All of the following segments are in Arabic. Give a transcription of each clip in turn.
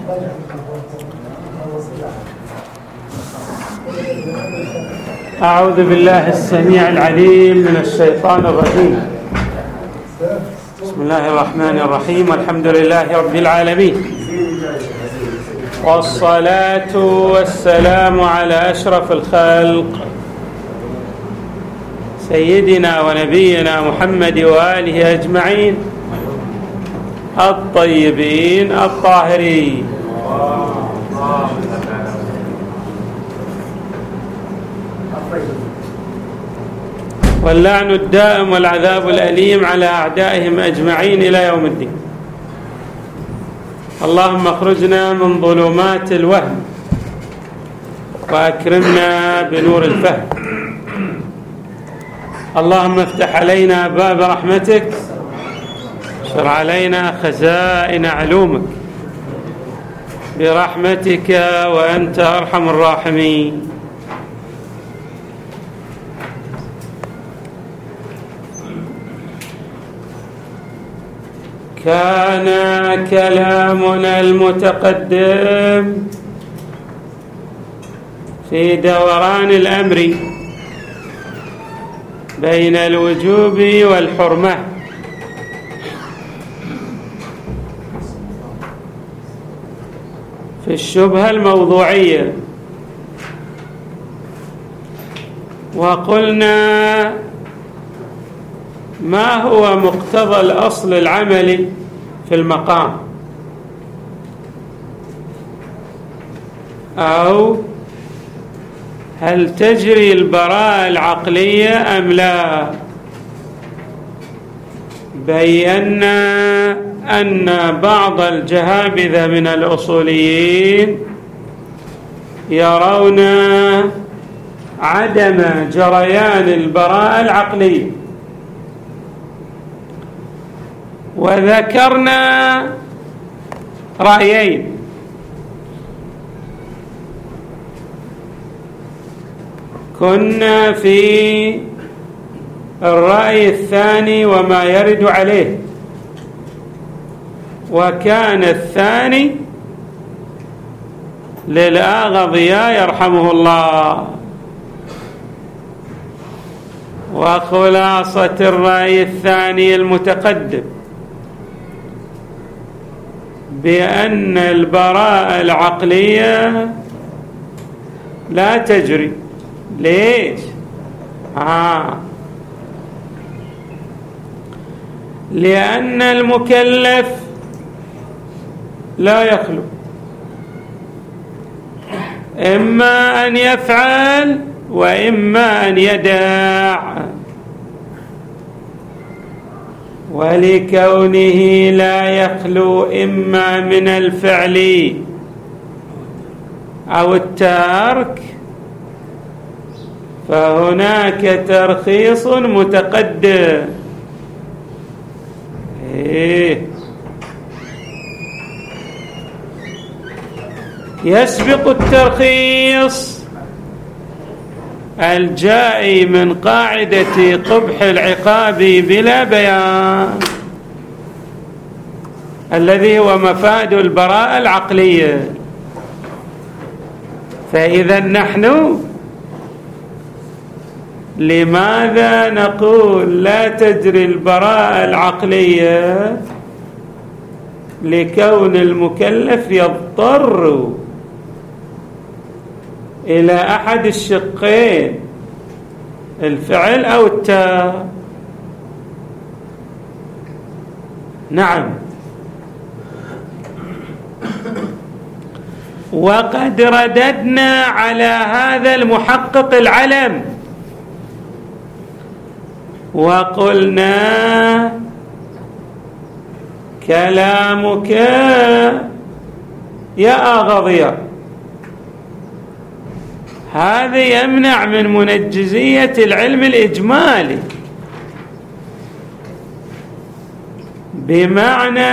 أعوذ بالله السميع العليم من الشيطان الرجيم. بسم الله الرحمن الرحيم. الحمد لله رب العالمين، والصلاة والسلام على أشرف الخلق سيدنا ونبينا محمد وآله أجمعين الطيبين الطاهرين. واللعن الدائم والعذاب الأليم على أعدائهم أجمعين إلى يوم الدين. اللهم اخرجنا من ظلمات الوهم وأكرمنا بنور الفهم. اللهم افتح علينا باب رحمتك، اشر علينا خزائن علومك برحمتك وأنت أرحم الراحمين. كان كلامنا المتقدم في دوران الأمر بين الوجوب والحرمة، في الشبهة الموضوعية، وقلنا ما هو مقتضى الأصل العملي في المقام، أو هل تجري البراءة العقلية أم لا؟ بينا أن بعض الجهابذة من الأصوليين يرون عدم جريان البراءة العقلية، وذكرنا رأيين: كنا في الرأي الثاني وما يرد عليه، وكان الثاني للآغضياء يرحمه الله. وخلاصة الرأي الثاني المتقدم بأن البراءة العقلية لا تجري. ليش؟ لأن المكلف لا يخلو، إما أن يفعل وإما أن يدع، ولكونه لا يخلو إما من الفعل أو الترك فهناك ترخيص متقدم. يسبق الترخيص الجائي من قاعدة قبح العقاب بلا بيان، الذي هو مفاد البراءة العقلية. فإذا نحن لماذا نقول لا تجري البراءة العقلية؟ لكون المكلف يضطر إلى أحد الشقين، الفعل أو الترك. نعم، وقد رددنا على هذا المحقق العلم وقلنا: كلامك يا آغضية هذا يمنع من منجزية العلم الإجمالي، بمعنى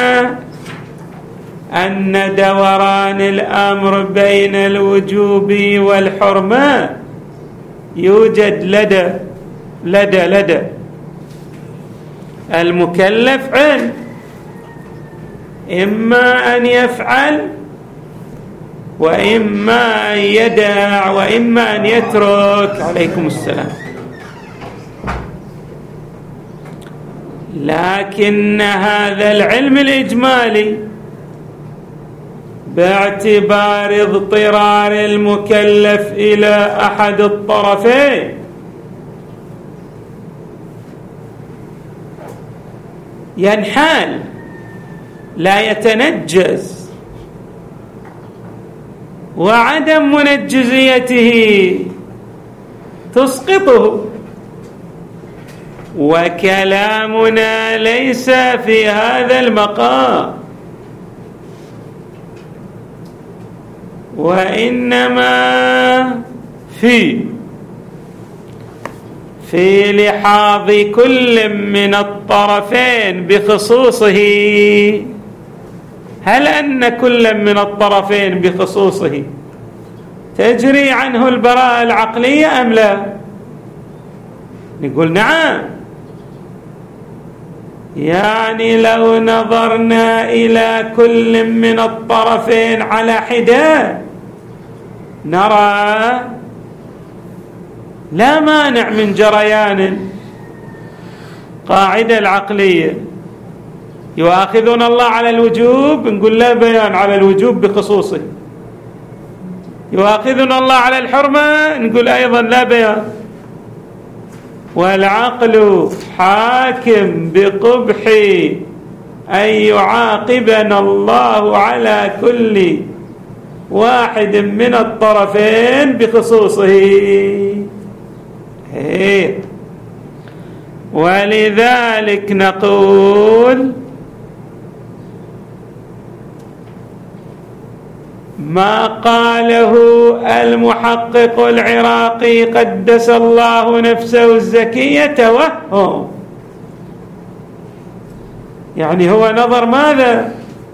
أن دوران الأمر بين الوجوب والحرمة يوجد لدى المكلف علم، إما أن يفعل وإما أن يدع وإما أن يترك. عليكم السلام. لكن هذا العلم الإجمالي باعتبار اضطرار المكلف إلى أحد الطرفين ينحال لا يتنجز، وعدم منجزيته تسقطه. وكلامنا ليس في هذا المقام، وإنما في لحاظ كل من الطرفين بخصوصه. هل أن كل من الطرفين بخصوصه تجري عنه البراءة العقلية أم لا؟ نقول نعم. يعني لو نظرنا إلى كل من الطرفين على حدة نرى لا مانع من جريان القاعدة العقلية. يؤاخذون الله على الوجوب، نقول لا بيان على الوجوب بخصوصه. يؤاخذون الله على الحرمة، نقول أيضا لا بيان. والعقل حاكم بقبح أن يعاقبنا الله على كل واحد من الطرفين بخصوصه. ولذلك نقول ما قاله المحقق العراقي قدس الله نفسه الزكية توهم. يعني هو نظر ماذا؟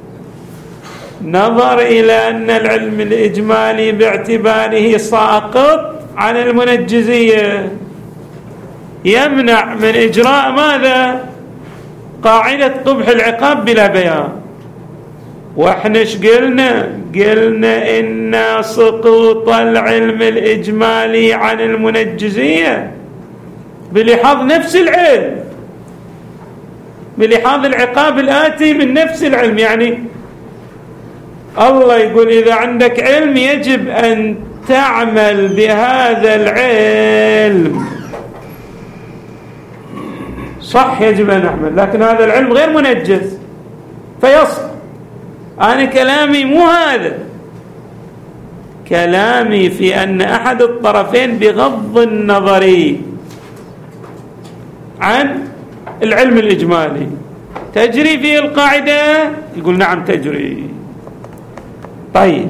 نظر إلى أن العلم الإجمالي باعتباره ساقط عن المنجزية يمنع من إجراء ماذا؟ قاعدة قبح العقاب بلا بيان. واحنا ايش قلنا؟ قلنا إن سقوط العلم الإجمالي عن المنجزية بلحاظ نفس العلم، بلحاظ العقاب الآتي من نفس العلم. يعني الله يقول إذا عندك علم يجب أن تعمل بهذا العلم. صح، يجب أن نعمل، لكن هذا العلم غير منجز فيسقط. أنا كلامي مو هذا، كلامي في أن أحد الطرفين بغض النظر عن العلم الإجمالي تجري فيه القاعدة، يقول نعم تجري. طيب،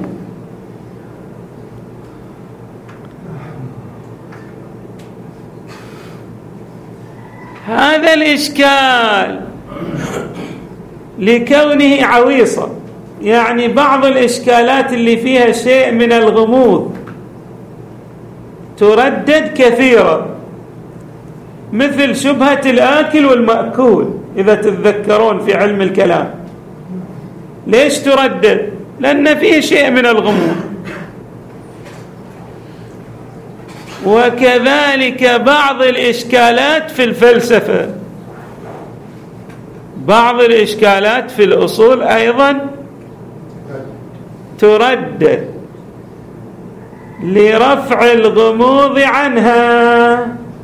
هذا الإشكال لكونه عويصا، يعني بعض الإشكالات اللي فيها شيء من الغموض تردد كثيرا، مثل شبهة الآكل والمأكول إذا تتذكرون في علم الكلام. ليش تردد؟ لأن فيه شيء من الغموض. وكذلك بعض الإشكالات في الفلسفة، بعض الإشكالات في الأصول أيضا تردد لرفع الغموض عنها.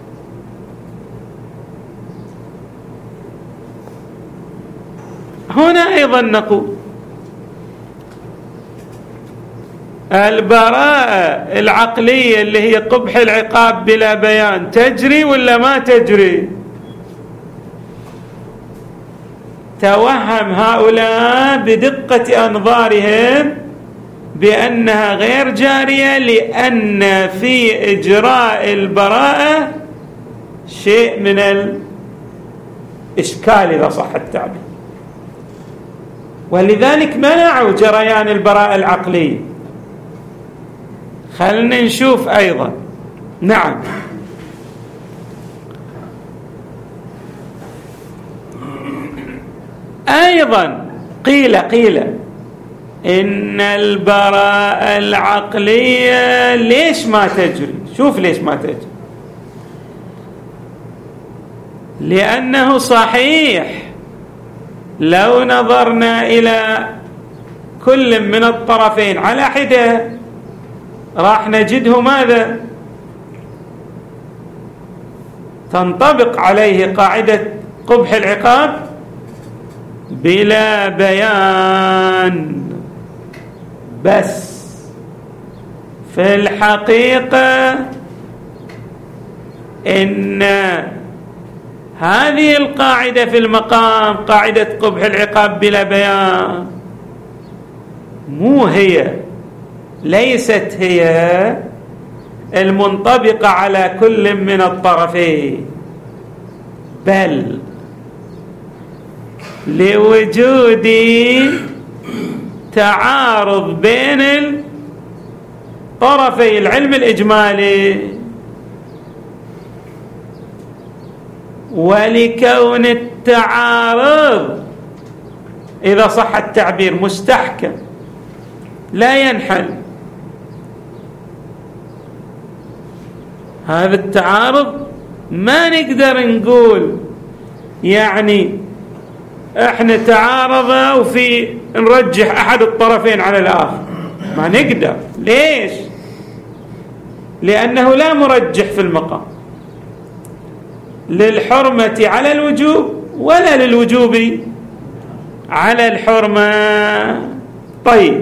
هنا أيضا نقول البراءة العقلية اللي هي قبح العقاب بلا بيان تجري ولا ما تجري؟ توهم هؤلاء بدقة أنظارهم بأنها غير جارية، لأن في إجراء البراءة شيء من الإشكال إذا صح التعبير، ولذلك منعوا جريان البراءة العقلية. خلنا نشوف أيضا. نعم، أيضا قيل إن البراءة العقلية ليش ما تجري؟ شوف ليش ما تجري. لأنه صحيح لو نظرنا إلى كل من الطرفين على حدة راح نجده ماذا؟ تنطبق عليه قاعدة قبح العقاب بلا بيان. بس في الحقيقة إن هذه القاعدة في المقام، قاعدة قبح العقاب بلا بيان، ليست هي المنطبقة على كل من الطرفين، بل لوجود تعارض بين طرفي العلم الإجمالي، ولكون التعارض إذا صح التعبير مستحكم لا ينحل. هذا التعارض ما نقدر نقول يعني احنا تعارض وفي نرجح احد الطرفين على الاخر، ما نقدر. ليش؟ لانه لا مرجح في المقام للحرمة على الوجوب ولا للوجوب على الحرمة. طيب،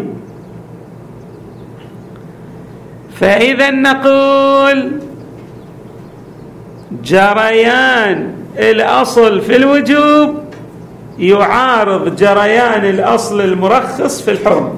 فإذا نقول جريان الأصل في الوجوب يعارض جريان الأصل المرخص في الحرمة،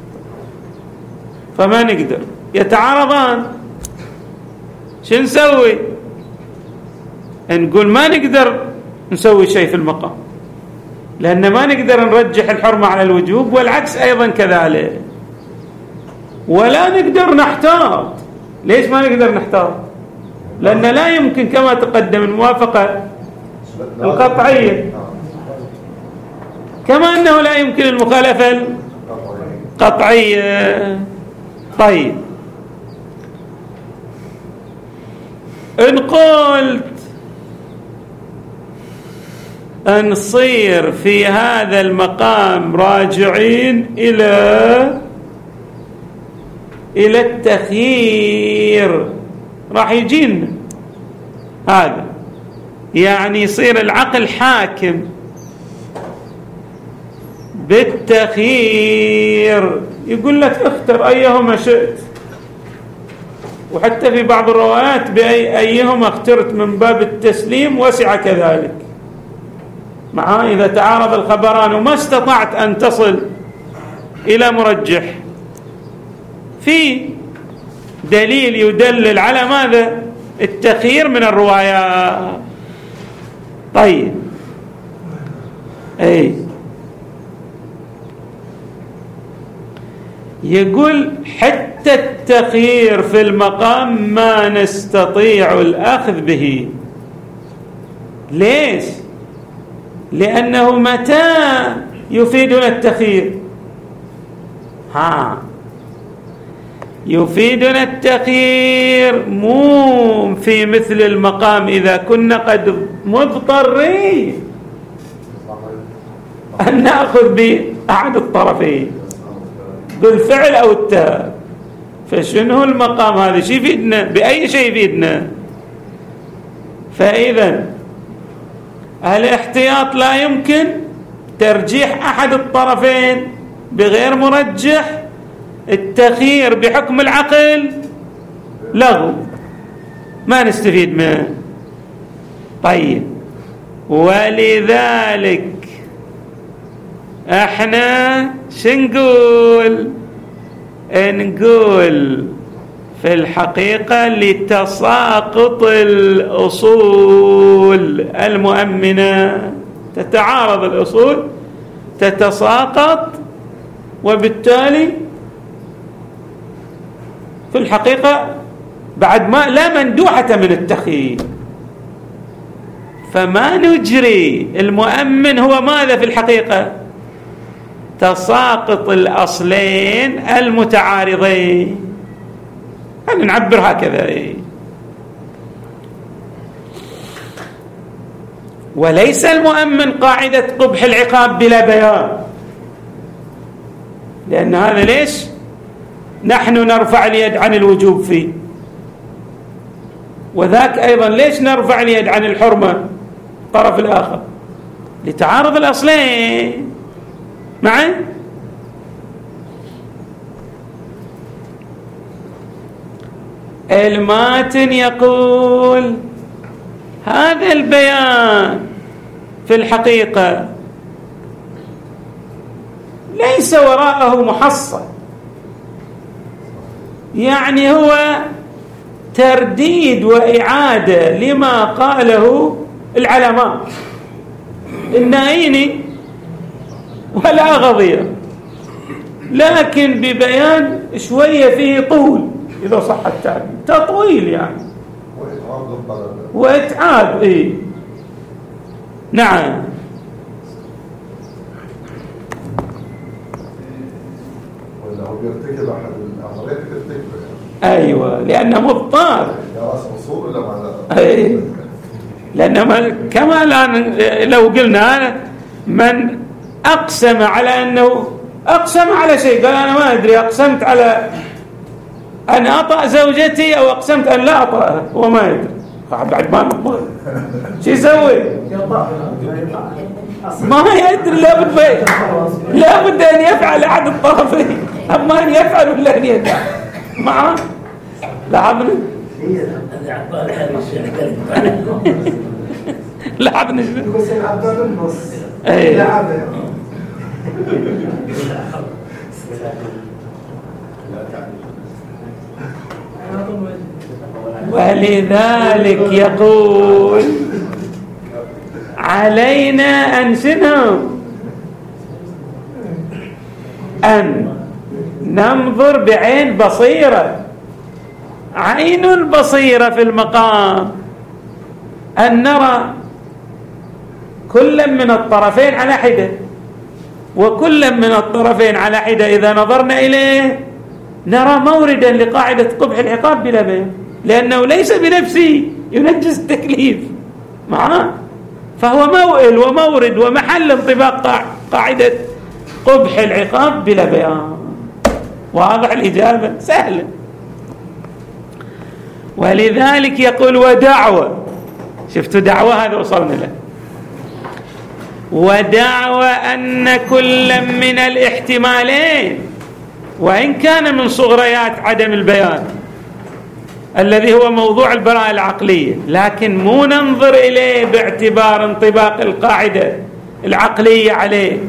فما نقدر، يتعارضان. شو نسوي؟ نقول ما نقدر نسوي شيء في المقام، لأن ما نقدر نرجح الحرمة على الوجوب، والعكس أيضا كذلك. ولا نقدر نحتاط. ليش ما نقدر نحتاط؟ لأن لا يمكن كما تقدم الموافقة القطعية، كما أنه لا يمكن المخالفة القطعية. طيب، إن قلت أن نصير في هذا المقام راجعين إلى التخيير، راح يجينا هذا، يعني يصير العقل حاكم بالتخيير، يقول لك اختر أيهما شئت. وحتى في بعض الروايات بأيهما اخترت من باب التسليم وسع كذلك، مع إذا تعارض الخبران وما استطعت أن تصل إلى مرجح، في دليل يدلل على ماذا؟ التخيير من الروايات. طيب، يقول حتى التخيير في المقام ما نستطيع الأخذ به. ليش؟ لأنه متى يفيدنا التخيير؟ يفيدنا التخيير مو في مثل المقام إذا كنا قد مضطرين أن نأخذ بأحد الطرفين بالفعل أو التاب. فشنو المقام هذا؟ شي يفيدنا؟ بأي شيء يفيدنا؟ فإذا الاحتياط لا يمكن ترجيح أحد الطرفين بغير مرجح، التخيير بحكم العقل لغو، ما نستفيد منه. طيب، ولذلك احنا شنقول؟ نقول في الحقيقة لتساقط الأصول المؤمنة، تتعارض الأصول تتساقط، وبالتالي في الحقيقة بعد ما لا مندوحة من التخيير، فما نجري. المؤمن هو ماذا في الحقيقة؟ تساقط الأصلين المتعارضين. خلينا نعبر هكذا. وليس المؤمن قاعدة قبح العقاب بلا بيان، لأن هذا ليش نحن نرفع اليد عن الوجوب فيه، وذاك أيضا ليش نرفع اليد عن الحرمة الطرف الآخر؟ لتعارض الأصلين معا. الماتن يقول هذا البيان في الحقيقة ليس وراءه محصل، يعني هو ترديد وإعادة لما قاله العلماء النائين ولا غضية، لكن ببيان شوية فيه طول، إذا صح التعبير تطويل يعني وإتعاب. نعم. ولا هو بيرتكب أحد الأمرين بيرتكبه. أيوة، لأنه مضطر. أصول ولا معنى؟ لأنه كما لو قلنا من أقسم على أنه أقسم على شيء، قال أنا ما أدري، أقسمت على أن أطأ زوجتي أو أقسمت أن لا أطأها، هو ما يدري، بعد ما نقول شو يسوي؟ ما يدري، لابد أن يفعل أحد الطرفين، أما أن يفعل ولا أن يدع معه. لاحظنا لاحظنا ولذلك يقول علينا أن ننظر بعين بصيرة. عين البصيرة في المقام أن نرى كل من الطرفين على حدة، وكل من الطرفين على حدة إذا نظرنا إليه نرى موردا لقاعدة قبح العقاب بلا بيان، لأنه ليس بنفسه ينجز التكليف معه، فهو موئل ومورد ومحل انطباق قاعدة قبح العقاب بلا بيان. واضح الإجابة؟ سهلة. ولذلك يقول ودعوة، شفتوا دعوة هذا وصلنا له، ودعوة أن كل من الاحتمالين وإن كان من صغريات عدم البيان الذي هو موضوع البراءة العقلية، لكن مو ننظر إليه باعتبار انطباق القاعدة العقلية عليه،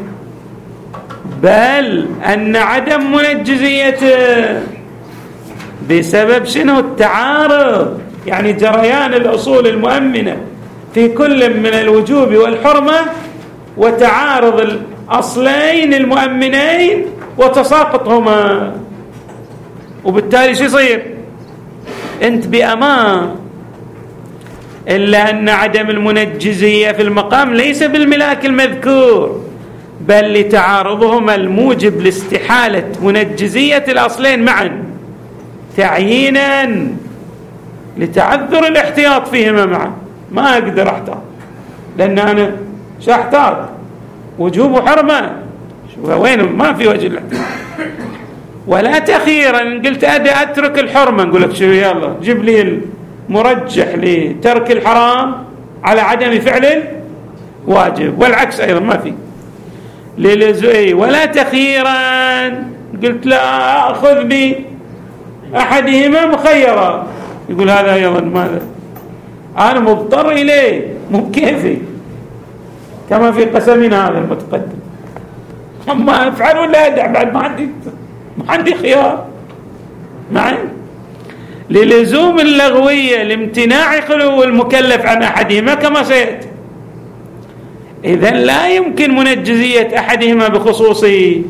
بل أن عدم منجزيته بسبب شنو؟ التعارض، يعني جريان الأصول المؤمنة في كل من الوجوب والحرمة وتعارض الأصلين المؤمنين وتساقطهما، وبالتالي شو يصير؟ انت بأمان. إلا أن عدم المنجزية في المقام ليس بالملاك المذكور، بل لتعارضهما الموجب لاستحالة منجزية الأصلين معا تعيينا لتعذر الاحتياط فيهما معا. ما أقدر أحتاط، لأن أنا شو أحتاط؟ وجوب وحرمة، وين ما في وجه الاحتياط. ولا تخيرا قلت أترك الحرمة، نقول لك شو يلا جيب لي المرجح لترك الحرام على عدم فعل الواجب، والعكس أيضا ما في للزئي. ولا تخيرا قلت لا أخذ بأحدهما مخيرا، يقول هذا أيضا ماذا؟ أنا مضطر إليه، مو بكيفي، كما في قسمنا هذا المتقدم، أما أفعل ولا أدع، بعد ما عندي خيار معي. للزوم اللغوية لامتناع خلو المكلف عن أحدهما كما سيأتي. إذن لا يمكن منجزية أحدهما بخصوصه،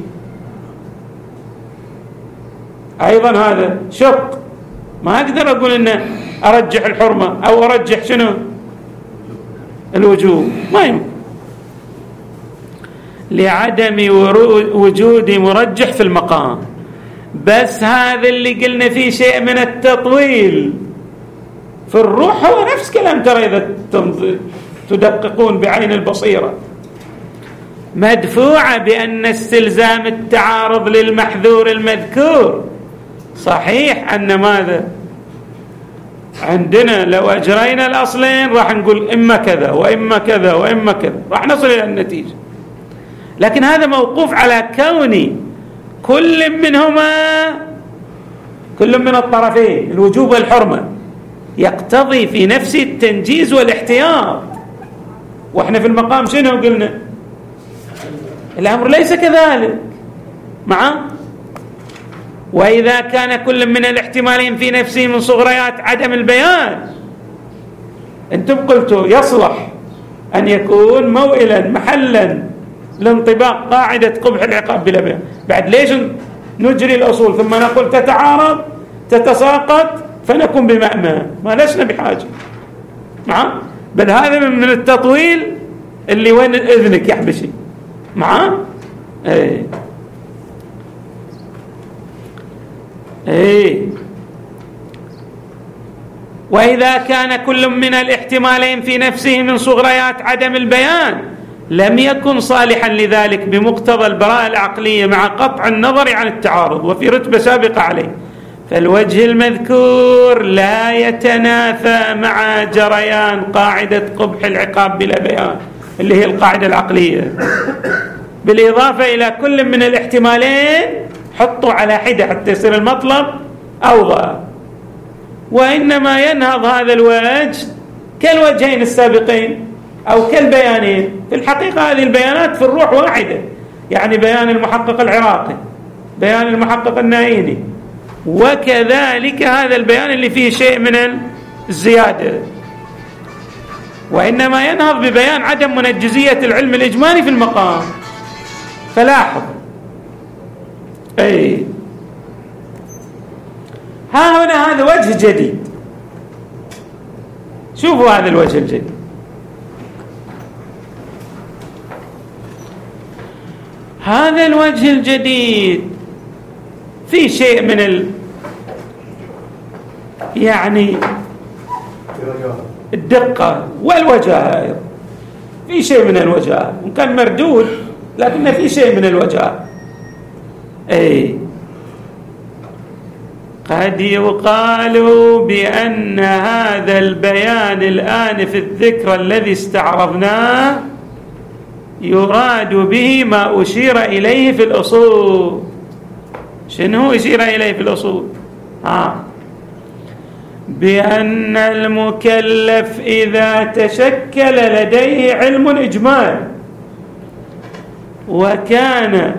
أيضا هذا شق، ما أقدر أقول إن أرجح الحرمة أو أرجح شنو الوجوب، ما يمكن. لعدم وجود مرجح في المقام. بس هذا اللي قلنا فيه شيء من التطويل في الروح هو نفس كلام، ترى إذا تدققون بعين البصيرة، مدفوعة بأن استلزام التعارض للمحذور المذكور. صحيح أن ماذا عندنا لو أجرينا الأصلين راح نقول إما كذا وإما كذا وإما كذا، راح نصل إلى النتيجة، لكن هذا موقوف على كون كل منهما، كل من الطرفين الوجوب والحرمة يقتضي في نفسه التنجيز والاحتياط. وإحنا في المقام شنو قلنا؟ الأمر ليس كذلك معه. وإذا كان كل من الاحتمالين في نفسه من صغريات عدم البيان، أنتم قلتوا يصلح أن يكون موئلا محلا لانطباق قاعدة قبح العقاب بلا بيان. بعد ليش نجري الأصول ثم نقول تتعارض تتساقط فنكون بمأمى؟ ما لسنا بحاجة معه. بل هذا من التطويل اللي وين إذنك يحبشي معه. وإذا كان كل من الاحتمالين في نفسه من صغريات عدم البيان لم يكن صالحا لذلك بمقتضى البراءة العقلية مع قطع النظر عن التعارض وفي رتبة سابقة عليه، فالوجه المذكور لا يتنافى مع جريان قاعدة قبح العقاب بلا بيان اللي هي القاعدة العقلية، بالإضافة إلى كل من الاحتمالين حطوا على حدة حتى يصير المطلب أوضح. وإنما ينهض هذا الوجه كالوجهين السابقين أو كالبيانين. في الحقيقة هذه البيانات في الروح واحدة، يعني بيان المحقق العراقي، بيان المحقق النائيني، وكذلك هذا البيان اللي فيه شيء من الزيادة. وإنما ينهض ببيان عدم منجزية العلم الإجمالي في المقام. فلاحظ ها هنا هذا وجه جديد. شوفوا هذا الوجه الجديد، هذا الوجه الجديد في شيء من يعني الدقة والوجاهة، في شيء من الوجاهة، وإن كان مردود لكن في شيء من الوجاهة. قد يقال بأن هذا البيان الآن في الذكر الذي استعرضناه يراد به ما أشير إليه في الأصول. شنو أشير إليه في الأصول؟ بأن المكلف إذا تشكل لديه علم إجمالي وكان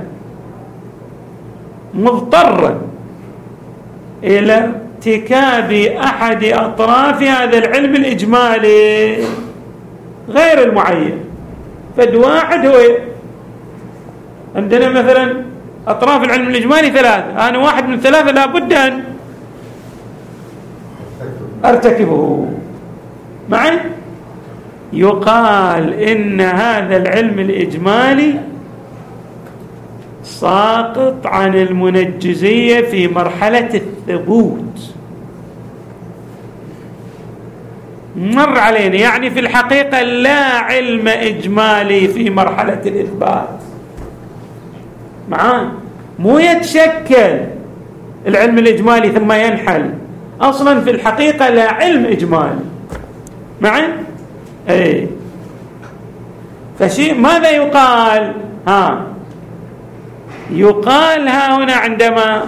مضطرا إلى ارتكاب أحد أطراف هذا العلم الإجمالي غير المعين، فد واحد هو عندنا مثلا أطراف العلم الإجمالي ثلاثة، أنا واحد من ثلاثة لابد أن أرتكبه معي. يقال إن هذا العلم الإجمالي ساقط عن المنجزية في مرحلة الثبوت. مر علينا يعني في الحقيقة لا علم إجمالي في مرحلة الإثبات معاه، مو يتشكل العلم الإجمالي ثم ينحل، أصلا في الحقيقة لا علم إجمالي معي. فشيء ماذا يقال؟ يقال ها هنا عندما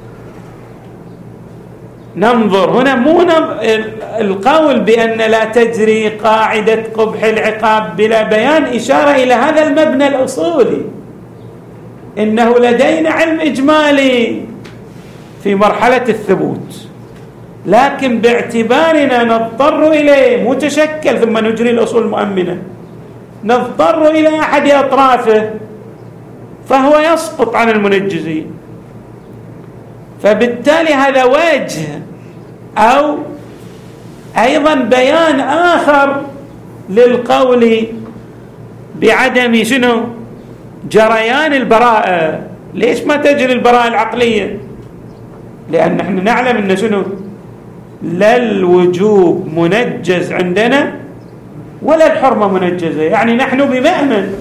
ننظر هنا مو القول بأن لا تجري قاعدة قبح العقاب بلا بيان إشارة إلى هذا المبنى الأصولي، إنه لدينا علم إجمالي في مرحلة الثبوت، لكن باعتبارنا نضطر إليه متشكل ثم نجري الأصول المؤمنة، نضطر إلى أحد أطرافه فهو يسقط عن المنجزين. فبالتالي هذا وجه أو أيضا بيان آخر للقول بعدم شنو جريان البراءة. ليش ما تجري البراءة العقلية؟ لأن نحن نعلم أن شنو؟ لا الوجوب منجز عندنا ولا الحرمة منجزة. يعني نحن بمأمن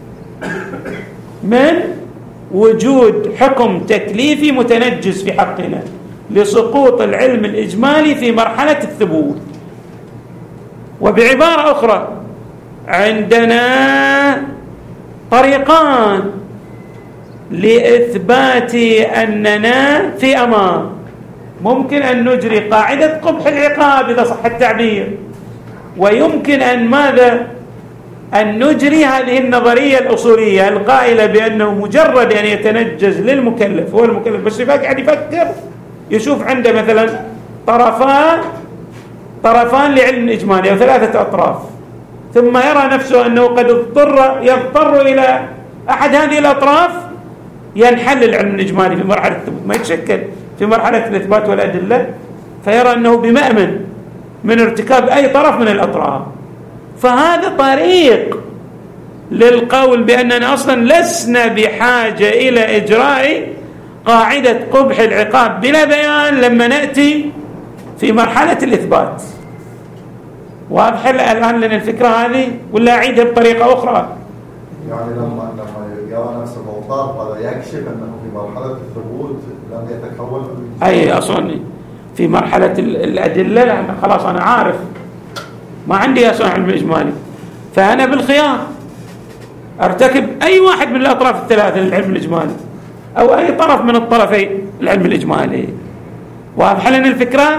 من وجود حكم تكليفي متنجز في حقنا لسقوط العلم الإجمالي في مرحلة الثبوت. وبعبارة أخرى، عندنا طريقان لإثبات أننا في أمان. ممكن أن نجري قاعدة قبح العقاب إذا صح التعبير، ويمكن أن ماذا؟ أن نجري هذه النظرية الأصولية القائلة بأنه مجرد أن يتنجز للمكلف، هو المكلف بس قاعد يفكر، يشوف عنده مثلا طرفان لعلم إجمالي أو 3 أطراف، ثم يرى نفسه أنه قد يضطر إلى أحد هذه الأطراف، ينحل العلم الإجمالي في مرحلة الثبوت، ما يتشكل في مرحلة الإثبات والأدلة، فيرى أنه بمأمن من ارتكاب أي طرف من الأطراف. فهذا طريق للقول بأننا أصلا لسنا بحاجة إلى إجراء قاعدة قبح العقاب بلا بيان لما نأتي في مرحلة الإثبات. واضح الآن لنا الفكرة هذه ولا أعيدها بطريقة أخرى؟ يعني لما يرى نفسه مضطر هذا يكشف أنه في مرحلة الثبوت لم يتكون أي أصلا في مرحلة الأدلة، لأن خلاص أنا عارف ما عندي أصلا علم إجمالي، فأنا بالخيار أرتكب أي واحد من الأطراف الثلاثة للعلم الإجمالي أو أي طرف من الطرفين العلم الإجمالي. واضح لنا الفكرة؟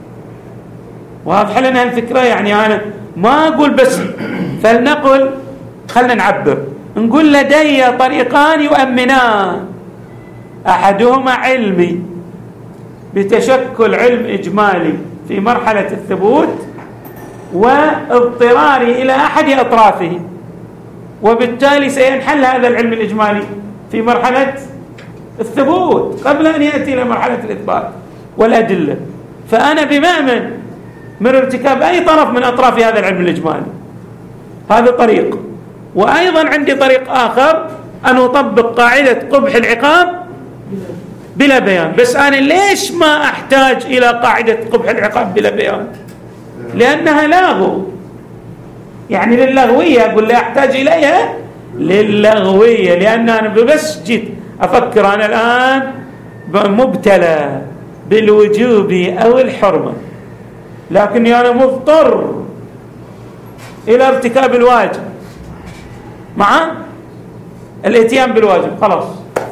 واضح لنا الفكرة؟ يعني أنا ما أقول بس، فلنقل خلنا نعبر، نقول لدي طريقان يؤمنان، أحدهما علمي بتشكل علم إجمالي في مرحلة الثبوت واضطراري إلى أحد أطرافه، وبالتالي سينحل هذا العلم الإجمالي في مرحلة الثبوت قبل أن يأتي إلى مرحلة الإثبات والأدلة. فأنا بمأمن من ارتكاب أي طرف من أطراف هذا العلم الإجمالي. هذا طريق. وأيضا عندي طريق آخر، أن أطبق قاعدة قبح العقاب بلا بيان. بس أنا ليش ما أحتاج إلى قاعدة قبح العقاب بلا بيان؟ لأنها لاغو، يعني للغوية. أقول لا أحتاج إليها للغوية، لأن أنا بس جيت أفكر أنا الآن مبتلى بالوجوب أو الحرمة، لكني أنا مضطر إلى ارتكاب الواجب مع الاتيان بالواجب. خلاص،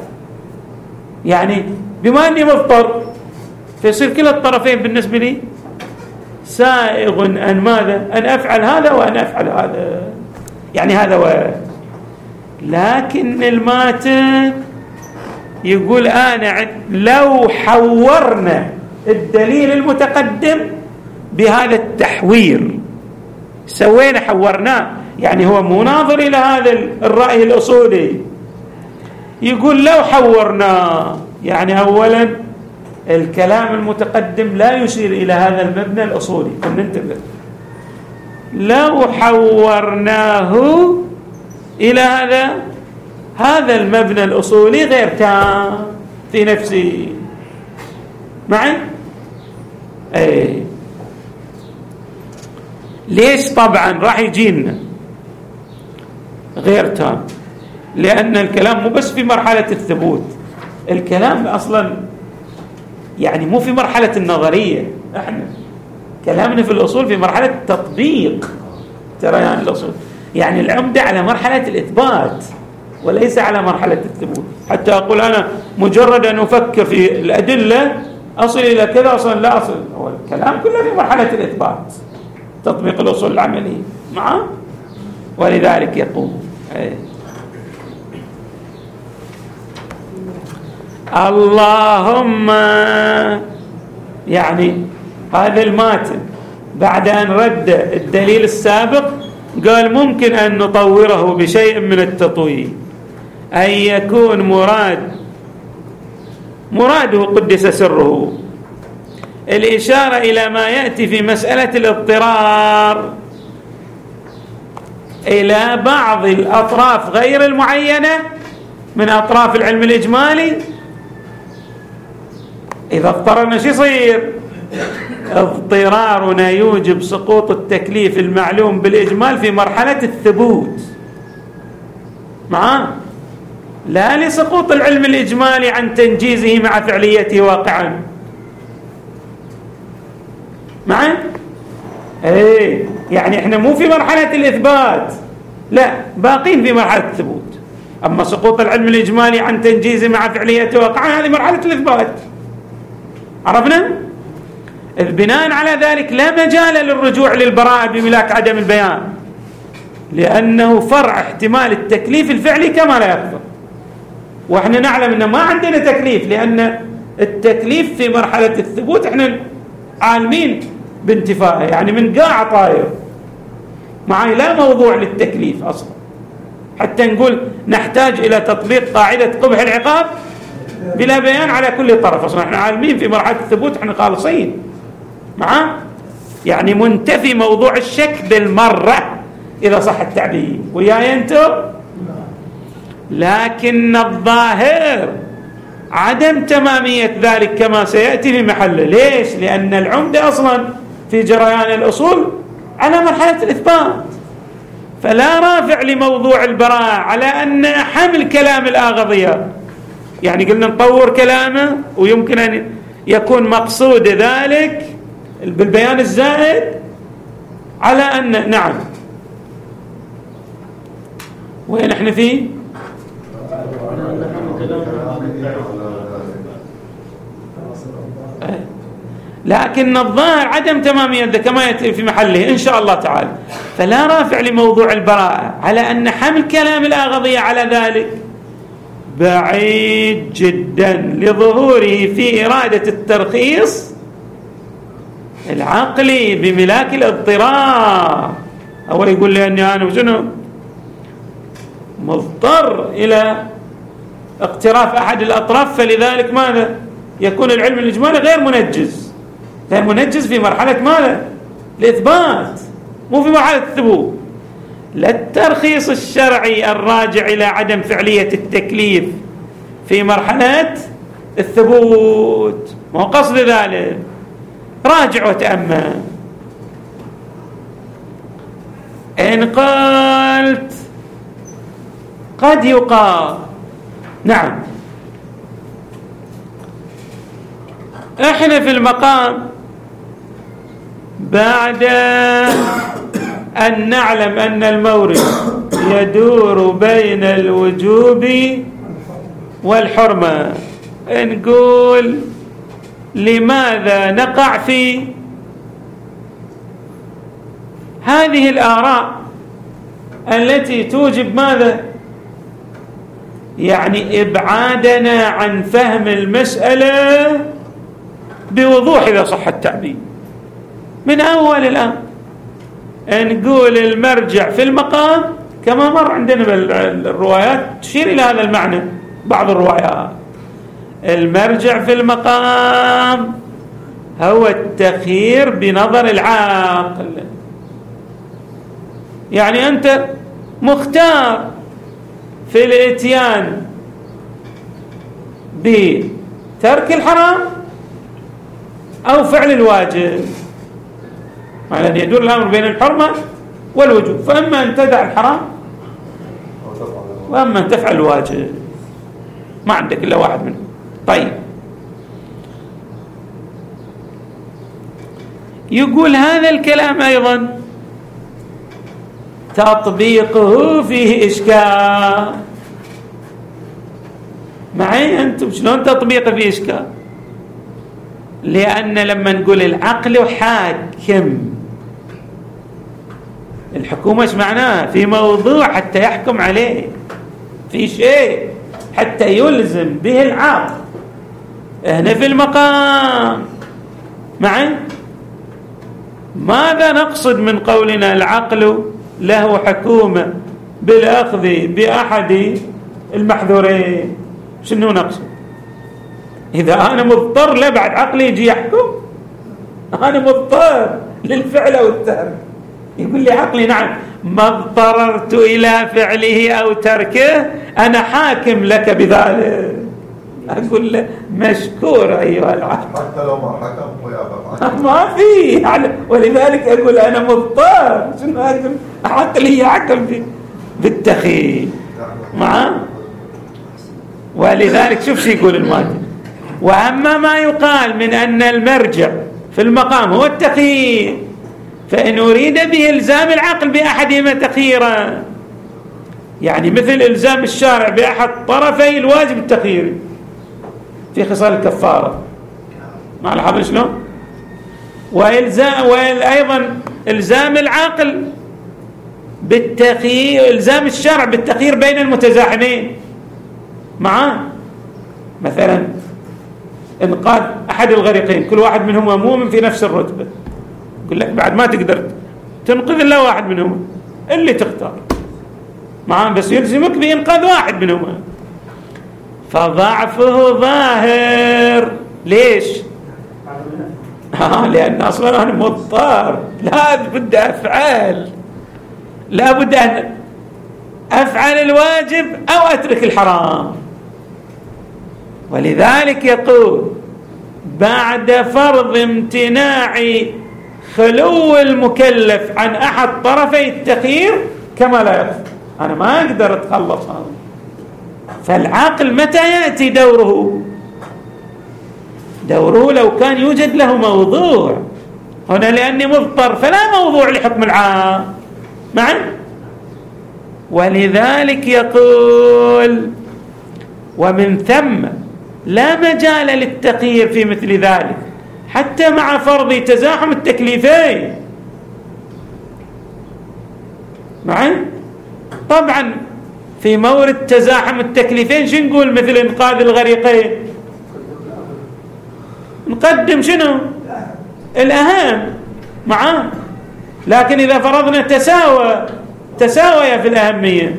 يعني بما أني مضطر فيصير كلا الطرفين بالنسبة لي سائغ أن ماذا؟ أن أفعل هذا وأن أفعل هذا، يعني هذا لكن الماتن يقول أنا لو حورنا الدليل المتقدم بهذا التحوير، سوينا حورناه، يعني هو مناظر إلى هذا الرأي الأصولي. يقول لو حورناه، يعني أولا الكلام المتقدم لا يشير إلى هذا المبنى الأصولي، فننتبه. لو حورناه إلى هذا المبنى الأصولي غير تام في نفسي معي. أي ليش؟ طبعا راح يجينا غير تام، لأن الكلام مو بس في مرحلة الثبوت، الكلام أصلا يعني مو في مرحلة النظرية، احنا كلامنا في الأصول في مرحلة التطبيق. ترى يعني الأصول يعني العمدة على مرحلة الإثبات وليس على مرحلة الثبوت. حتى أقول أنا مجرد أن أفكر في الأدلة أصل إلى كذا، أصلا لا أصل، هو الكلام كله في مرحلة الإثبات، تطبيق الأصول العملية معه. ولذلك يقول اللهم، يعني هذا الماتن بعد أن رد الدليل السابق قال ممكن أن نطوره بشيء من التطوير، أن يكون مراده قدس سره الإشارة إلى ما يأتي في مسألة الاضطرار إلى بعض الأطراف غير المعينة من أطراف العلم الإجمالي، إذا اضطررنا شو يصير؟ اضطرارنا يوجب سقوط التكليف المعلوم بالإجمال في مرحلة الثبوت معاه، لا لسقوط العلم الإجمالي عن تنجيزه مع فعليته واقعا. معاه؟ ايه، يعني احنا مو في مرحلة الإثبات، لا، باقين في مرحلة الثبوت. أما سقوط العلم الإجمالي عن تنجيزه مع فعليته واقعا هذه مرحلة الإثبات. عرفنا؟ بناء على ذلك لا مجال للرجوع للبراءة بملاك عدم البيان، لأنه فرع احتمال التكليف الفعلي كما لا يخفى، وإحنا نعلم أن ما عندنا تكليف، لأن التكليف في مرحلة الثبوت إحنا عالمين بانتفائه، يعني من قاع طاير معي، لا موضوع للتكليف أصلا حتى نقول نحتاج إلى تطبيق قاعدة قبح العقاب بلا بيان على كل طرف. أصلا إحنا عالمين في مرحلة الثبوت، إحنا خالصين معاه، يعني منتفي موضوع الشك بالمرة إذا صح التعبير. وياي أنتم؟ لكن الظاهر عدم تمامية ذلك كما سيأتي في محله. ليش؟ لأن العمدة أصلا في جريان الأصول على مرحلة الإثبات، فلا رافع لموضوع البراءة على أن حمل كلام الآغضية، يعني قلنا نطور كلامه ويمكن أن يكون مقصود ذلك بالبيان الزائد على أن نعم. وين احنا فيه؟ لكن الظاهر عدم تمامية كما يأتي في محله إن شاء الله تعالى، فلا رافع لموضوع البراءة على أن حمل كلام الآغضية على ذلك بعيد جدا لظهوره في إرادة الترخيص العقلي بملاك الاضطرار. أول يقول لي أني أنا وشنو مضطر إلى اقتراف أحد الأطراف، فلذلك ماذا يكون العلم الإجمالي غير منجز، غير منجز في مرحلة ماذا؟ الإثبات، مو في مرحلة الثبوت. لا الترخيص الشرعي الراجع إلى عدم فعلية التكليف في مرحلة الثبوت، ما هو قصد ذلك. راجع وتأمل. إن قلت قد يقال نعم احنا في المقام بعد أن نعلم أن المورد يدور بين الوجوب والحرمة، نقول لماذا نقع في هذه الآراء التي توجب ماذا؟ يعني إبعادنا عن فهم المسألة بوضوح إذا صح التعبير من أول الآن. نقول المرجع في المقام كما مر عندنا بالروايات تشير إلى هذا المعنى، بعض الروايات المرجع في المقام هو التخيير بنظر العاقل، يعني أنت مختار في الاتيان بترك الحرام أو فعل الواجب، معنى أن يدور الأمر بين الحرمة والوجوب، فأما أن تدع الحرام وأما أن تفعل الواجب، ما عندك إلا واحد منهم. طيب، يقول هذا الكلام أيضا تطبيقه فيه إشكال. معي أنتم شلون تطبيقه فيه إشكال؟ لأن لما نقول العقل حاكم، الحكومة ايش معناها؟ في موضوع حتى يحكم عليه، في شيء حتى يلزم به العقل. هنا في المقام معي ماذا نقصد من قولنا العقل له حكومة بالأخذ بأحد المحذورين؟ شنو نقصد؟ إذا أنا مضطر لا بعد عقلي يجي يحكم، أنا مضطر للفعل أو الترك، يقول لي عقلي نعم ما اضطررت إلى فعله أو تركه أنا حاكم لك بذلك. أقول له مشكور أيها العبد، حتى لو ما حكم ويابا ما في يعني. ولذلك أقول أنا مضطر، شنو أقول عقلي يحكم بالتخيير معه. ولذلك شوف شو يقول المادة: وأما ما يقال من أن المرجع في المقام هو التخيير فإن أريد به إلزام العقل بأحدهما تخييرا، يعني مثل إلزام الشارع بأحد طرفي الواجب التخييري في خصال الكفارة، ما لاحظ شلون؟ وأيضا إلزام العقل بالتخيير، إلزام الشرع بالتخيير بين المتزاحمين معاه. مثلا إنقاذ أحد الغريقين، كل واحد منهما مؤمن في نفس الرتبة، يقول لك بعد ما تقدر تنقذ إلا واحد منهما، اللي تختار معاه، بس يلزمك بإنقاذ واحد منهما. فضعفه ظاهر. ليش؟ لأن أصلا أنا مضطر، لا بد أفعل، لا بد أن أفعل الواجب أو أترك الحرام. ولذلك يقول بعد فرض امتناع خلو المكلف عن أحد طرفي التخيير كما لا يخفى، أنا ما أقدر أتخلص هذا. فالعقل متى يأتي دوره؟ لو كان يوجد له موضوع. هنا لأني مضطر فلا موضوع لحكم العام معا. ولذلك يقول ومن ثم لا مجال للتخيير في مثل ذلك حتى مع فرض تزاحم التكليفين معا. طبعا في مورد تزاحم التكليفين شو نقول؟ مثل إنقاذ الغريقين نقدم شنو الأهم معاه. لكن إذا فرضنا تساوي في الأهمية،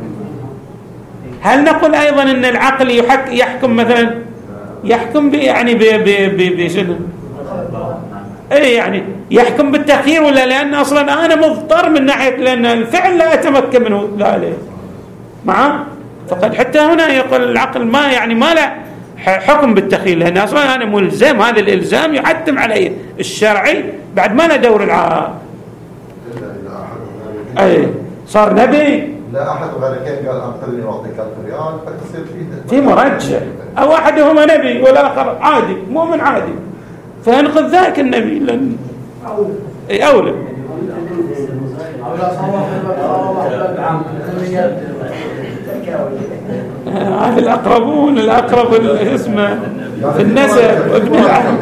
هل نقول أيضا أن العقل يحكم مثلا يحكم يعني بشنو؟ اي يعني يحكم بالتخيير ولا؟ لأن أصلا أنا مضطر من ناحية لأن الفعل لا أتمكن منه لا عليه معاه. فقد حتى هنا يقول العقل ما يعني ما لا حكم بالتخيير، لأن أصلا أنا ملزم، هذا الإلزام يحتم علي الشرعي بعد ما له دور العام. أي صار نبي لا أحد غيرك قال أنقذني وأعطيك 1000 ريال فتصير في مرجع، أو أحدهما نبي والآخر عادي مؤمن عادي فينقذ ذاك النبي لأن أولى. هذا الأقربون الأقرب اسمه في النسب وابن العم.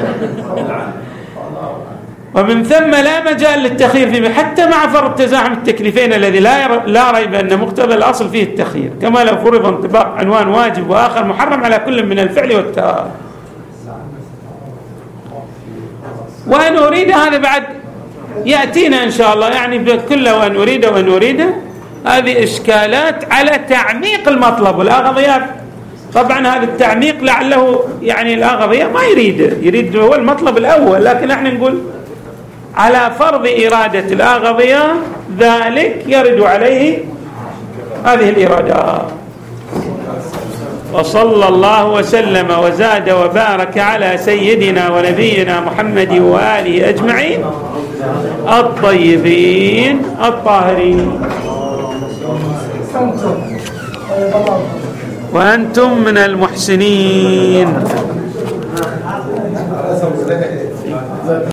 ومن ثم لا مجال للتخيير فيه حتى مع فرض تزاحم التكليفين الذي لا ريب أن مقتضى الأصل فيه التخيير، كما لو فرض انطباق عنوان واجب وآخر محرم على كل من الفعل والترك. وأن أريد هذا بعد يأتينا إن شاء الله، يعني بكل وأن أريد هذه إشكالات على تعميق المطلب والأغضيات. طبعا هذا التعميق لعله يعني الأغضية ما يريد هو المطلب الأول، لكن احنا نقول على فرض إرادة الأغضية ذلك يرد عليه هذه الإرادات. وصلى الله وسلم وزاد وبارك على سيدنا ونبينا محمد وآله أجمعين الطيبين الطاهرين. وأنتم من المحسنين.